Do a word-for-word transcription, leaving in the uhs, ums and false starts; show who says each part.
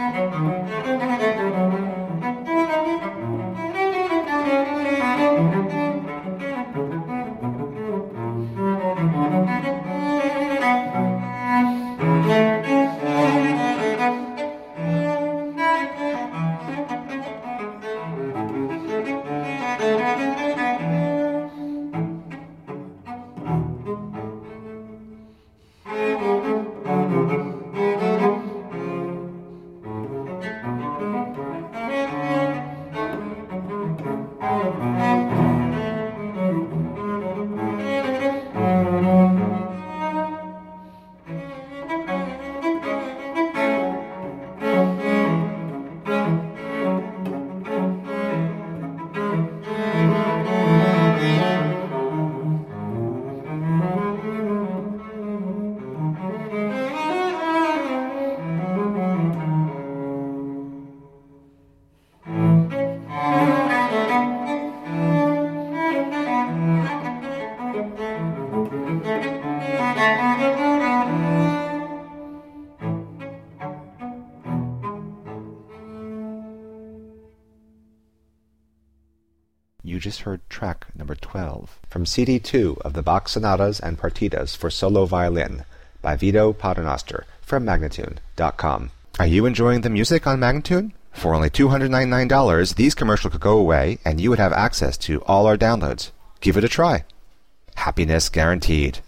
Speaker 1: You just heard track number twelve from C D two of the Bach Sonatas and Partitas for Solo Violin by Vito Paternoster from Magnatune dot com. Are you enjoying the music on Magnatune? For only two hundred ninety-nine dollars, these commercials could go away and you would have access to all our downloads. Give it a try. Happiness guaranteed.